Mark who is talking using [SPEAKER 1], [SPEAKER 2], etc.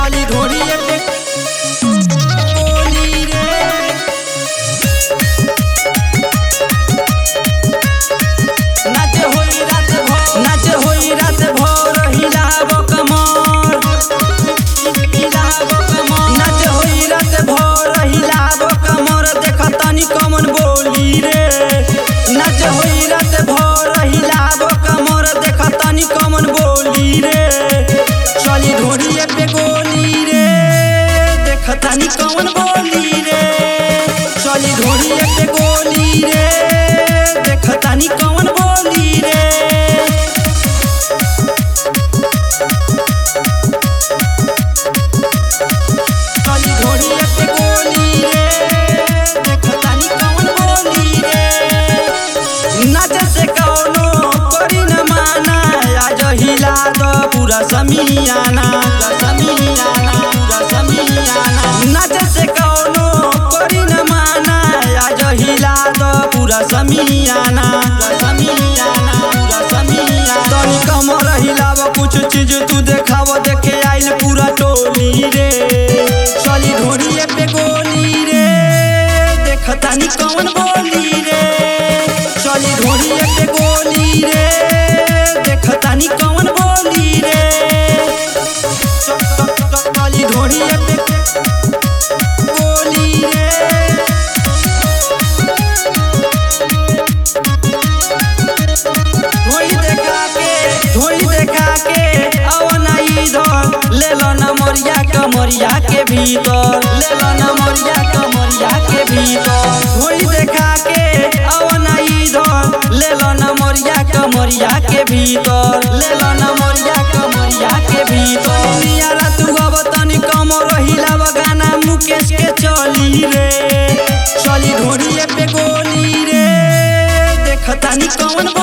[SPEAKER 1] चली ढोरिए पे गोली रे। नाचे होई रात भर हिलाब कमर, नाचे होई रात भर हिलाब कमर, देख तनी कमन बोली रे। नाचे होई रात भर हिलाब कमर, देख तनी कमन बोली रे। चली ढोरिए पे गोली रे, देख तनी कमन बोली रे। चली ढोरिए पे गोली रे, देख तनी कमन बोली रे। चली ढोरिए पे गोली रे, देख तनी कमन बोली रे। नाचे से कौनो करी न माना, आज हिला दो पूरा समियाना, पूरा समियाना। नाचे से कौनो करी न माना, आज हिला दो पूरा समियाना, पूरा समियाना। तनी कमर हिलाव कुछ चीज तू देखाव, देखे आइल पूरा टोली रे। चली ढोरिए पे गोली रे, देख तनी कौन बोली रे। चली ढोरिए पे गोली रे, देख तनी कौन बोली रे। चली ढोरिए पे गोली रे। ढोली देखा के आवना इधर, ले लो नमरिया कमरिया के भीतर, ले लो नमरिया कमरिया के भीतर। ढोली देखा के आवना इधर, ले लो नमरिया कमरिया के भीतर, ले लो नमरिया कमरिया के भीतर। नियारा तू अब तनी कमर हिलाव, गाना मुकेश के चली रे। चली ढोरिए पे गोली रे, देख तनी कौन